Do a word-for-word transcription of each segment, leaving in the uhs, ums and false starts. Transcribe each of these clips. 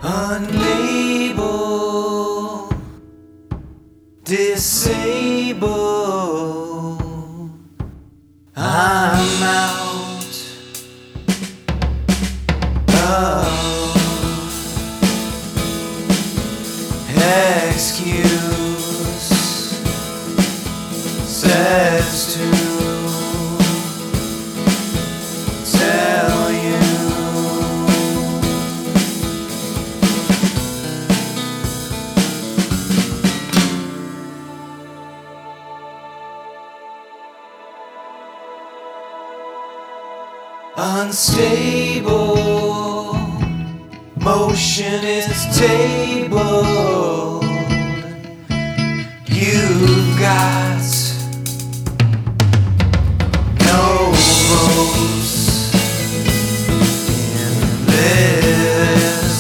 unable, disabled. I'm out of excuse, says to tell you unstable, motion is tabled. You've got no votes in this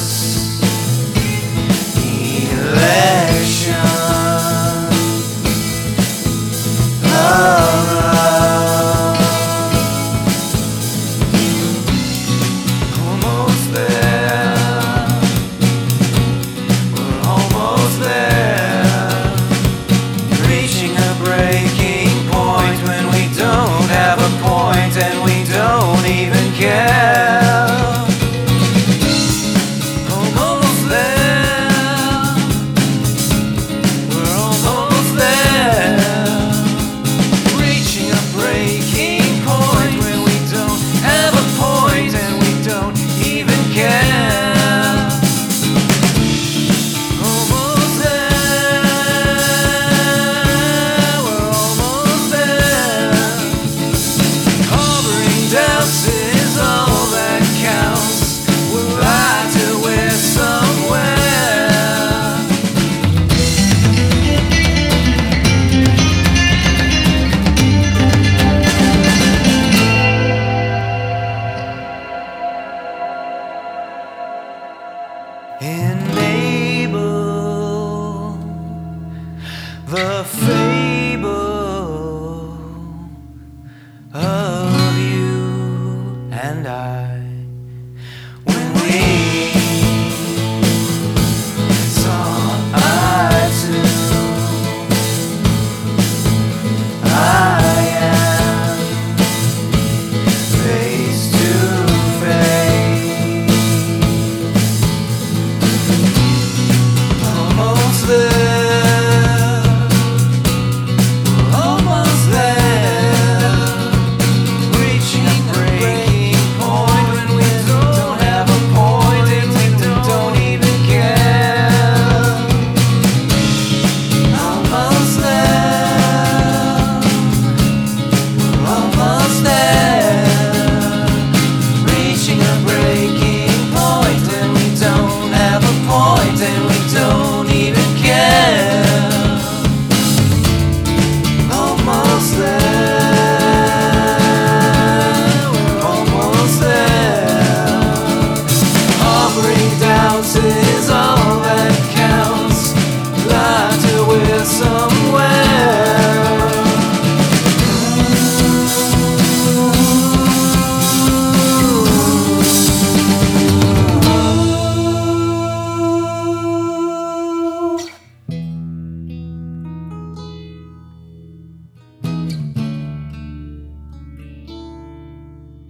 election of love. Almost there, we're almost there, reaching a breaking point when we don't have a point and we don't even care. Almost there, we're almost there, reaching a breaking point when we don't have a point and we don't even care. Almost there, we're almost there. Harboring doubts is all that counts. We're right till we're somewhere. Enable the fable of you and I when we saw eye to eye and face to face. Almost there, we're almost there, reaching a breaking point when we don't have a point and we don't even care. Almost there, we're almost there, reaching a breaking point and we don't have a point and we don't even care. Almost there, we're almost there. Harboring doubts is all that counts. Lie till we're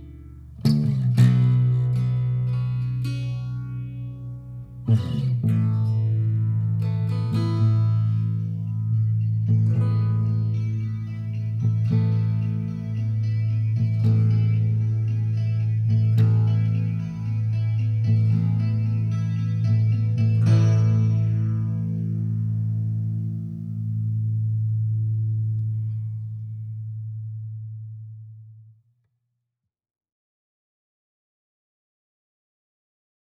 somewhere.